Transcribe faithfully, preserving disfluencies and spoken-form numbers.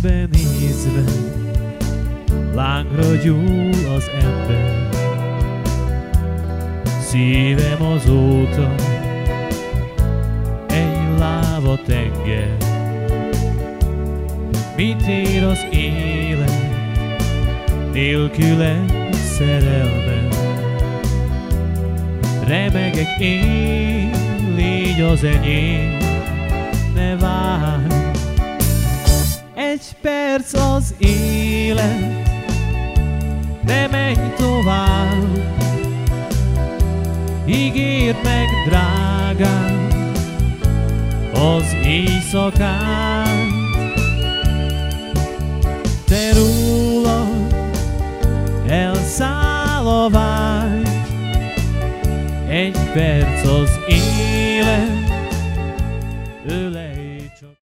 szembe nézve, lángra gyúl az ember. Szívem azóta egy láva tenger. Mit ér az élet nélküle szerelmem? Remegek én, légy az enyém, ne várj. Egy perc az élet, ne menj tovább. Ígérd meg, drágám, az éjszakát. Te rólad elszáll a vágy. Egy perc az élet,